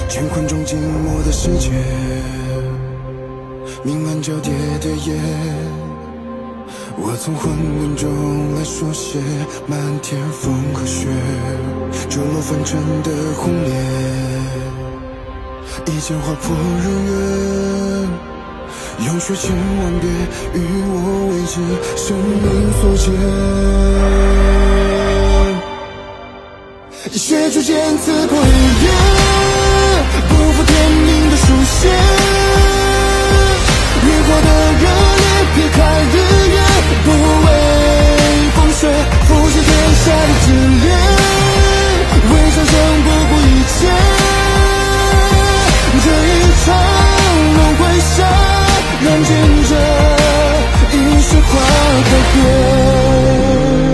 乾坤中静默的世界，明暗交叠的夜，我从昏暗中来书写漫天风和雪，坠落凡尘的红莲，一剑划破日月，用血千万别，与我为之生命所见，血逐渐刺破日月，不负天命的书写，烈火的热烈劈开日月，不畏风雪，复兴天下的炽烈，为长生不顾一切，这一场轮回下，燃尽这一世花改变。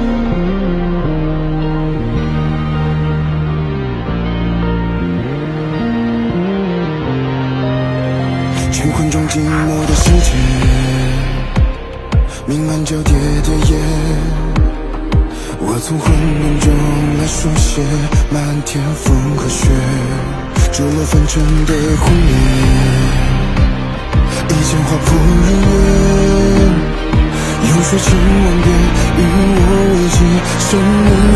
乾坤中静默的世界，明暗交叠的夜，我从昏暗中来书写漫天风和雪，坠落凡尘的红莲，一剑划破日月，用血千万遍，与我为之生命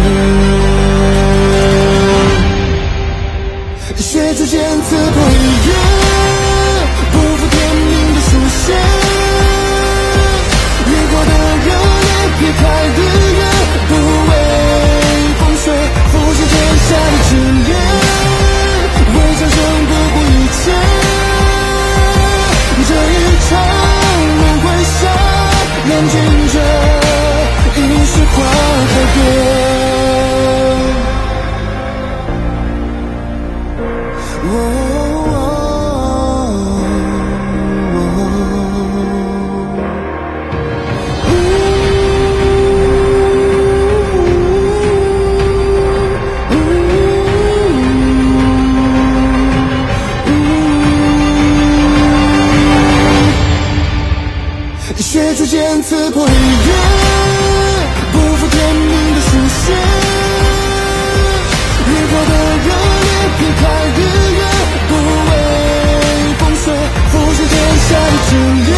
所见，血逐渐刺破日月，不负天命的书写，烈火的热烈劈开日月，不畏风雪，复兴天下的炽烈，为长生不顾一切，这一场轮回下，燃尽这一世花改变。血逐渐刺破日月，不负天命的书写，烈火的热烈劈开日月，不畏风雪，复兴天下的炽烈，